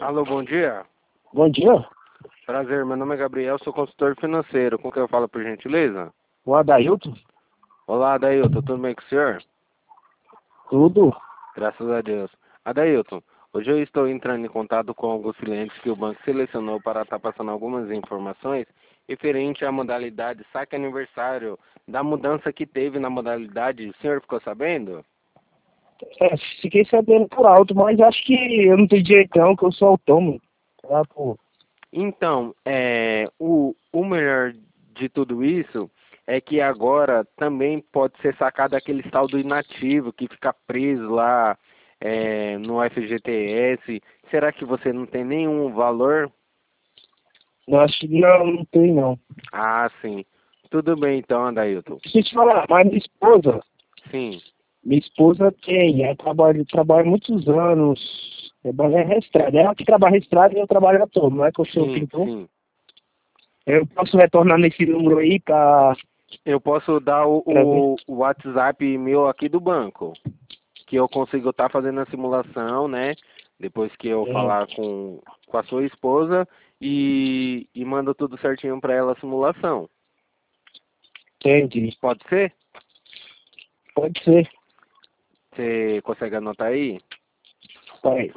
Alô, bom dia. Bom dia, Prazer, meu nome é Gabriel, sou consultor financeiro. Com quem eu falo, por gentileza? o Adailton, Olá, Adailton, tudo bem com o senhor? tudo. Graças a Deus. Adailton, hoje eu estou entrando em contato com alguns clientes que o banco selecionou para estar passando algumas informações referente à modalidade saque aniversário, da mudança que teve na modalidade. O senhor ficou sabendo? Fiquei sabendo por alto, mas acho que eu não tenho direito não, que eu sou autônomo. Tá, pô. Então, o melhor de tudo isso é que agora também pode ser sacado aquele saldo inativo que fica preso lá no FGTS. Será que você não tem nenhum valor? Não, acho que não tem não. Ah, sim. Tudo bem então, Adailton. Deixa eu te falar, mas Sim, minha esposa tem, ela trabalha muitos anos, trabalha registrada. Ela que trabalha registrada e eu trabalho autônomo, não é que eu sou sim, pintor. sim. Eu posso retornar nesse número aí Eu posso dar pra ver? o WhatsApp meu aqui do banco, que eu consigo estar fazendo a simulação, né? Depois que eu falar com a sua esposa e mando tudo certinho para ela a simulação. Entendi. Pode ser? Pode ser. Você consegue anotar aí? Pai.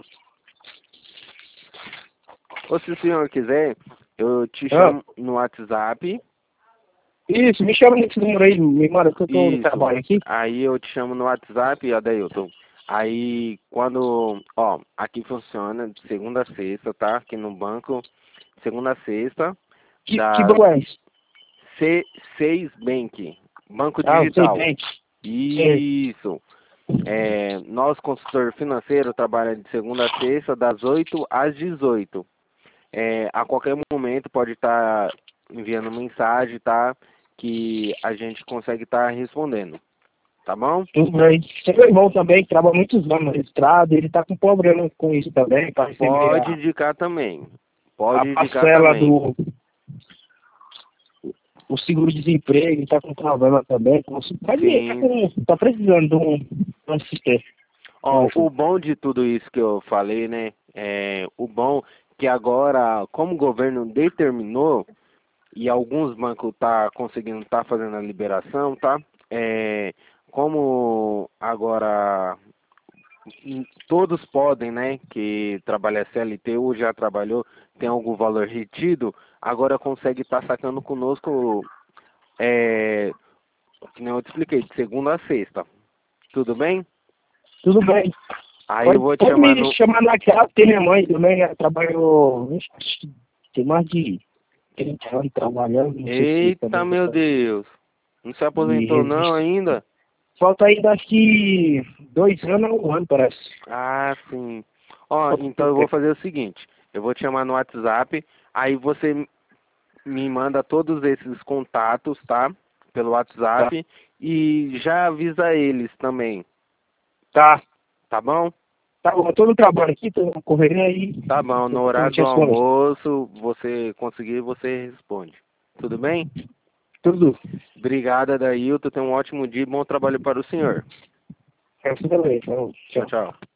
Ou se o senhor quiser, eu te Ah, chamo no WhatsApp. isso, me chama nesse número aí, me manda que eu tô no Isso. trabalho aqui. Aí eu te chamo no WhatsApp, Adailton. Aí quando, ó, aqui funciona de segunda a sexta, tá? Aqui no banco, segunda a sexta, Que da banco é esse? C6 Bank, banco Ah, o digital. Bank. Sei. Isso. Nós, consultor financeiro, trabalha de segunda a sexta, das 8 às 18. A qualquer momento pode estar enviando mensagem, tá? Que a gente consegue estar respondendo. Tá bom? Tudo bem. Tem meu irmão também, que trabalha muitos anos no registrado, ele tá com problema com isso também, para receber Pode indicar também. Pode a indicar parcela também. do o seguro-desemprego, ele tá com problema também. Mas ele Sim. tá precisando de um assistente. Ó, o bom de tudo isso que eu falei, né? O bom que agora, como o governo determinou, e alguns bancos tá conseguindo tá fazendo a liberação, tá? Como agora todos podem, né, que trabalha CLT ou já trabalhou, tem algum valor retido, agora consegue estar sacando conosco, que nem eu te expliquei, de segunda a sexta. Tudo bem? Tudo bem. Aí eu vou te Pode chamar me no... chamar naquela, tem minha mãe também, ela trabalhou, acho que tem mais de 30 anos trabalhando, não sei se Eita, também meu gostaria Deus. Não se de aposentou não registro. ainda? Falta ainda acho que 2 anos ou 1 ano, parece. Ah, sim. Ó, Falta então pouco eu vou tempo. fazer o seguinte. Eu vou te chamar no WhatsApp, aí você me manda todos esses contatos, tá? Pelo Tá. WhatsApp e já avisa eles também, Tá. tá bom? Tá bom, eu tô no trabalho aqui, tô na correria aí. Tá bom, no Eu horário te do respondo. almoço, você conseguir, você responde. Tudo bem? Tudo. Obrigada, Dailton. Tenha um ótimo dia e bom trabalho para o senhor. É, tudo bem. Então, Tchau, tchau. tchau.